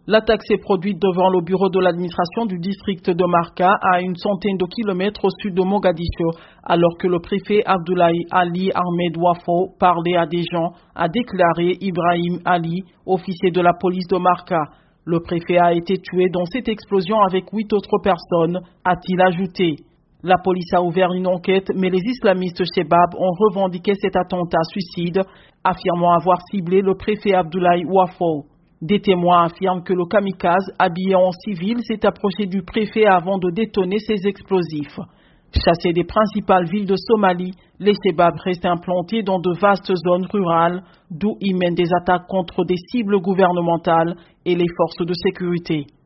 L'attaque s'est produite devant le bureau de l'administration du district de Marca, à une centaine de kilomètres au sud de Mogadiscio, alors que le préfet Abdoulaye Ali Ahmed Wafo parlait à des gens, a déclaré Ibrahim Ali, officier de la police de Marca. Le préfet a été tué dans cette explosion avec 8 autres personnes, a-t-il ajouté. La police a ouvert une enquête, mais les islamistes Chebab ont revendiqué cet attentat suicide, affirmant avoir ciblé le préfet Abdoulaye Wafo. Des témoins affirment que le kamikaze, habillé en civil, s'est approché du préfet avant de détonner ses explosifs. Chassés des principales villes de Somalie, les Chebab restent implantés dans de vastes zones rurales, d'où ils mènent des attaques contre des cibles gouvernementales et les forces de sécurité.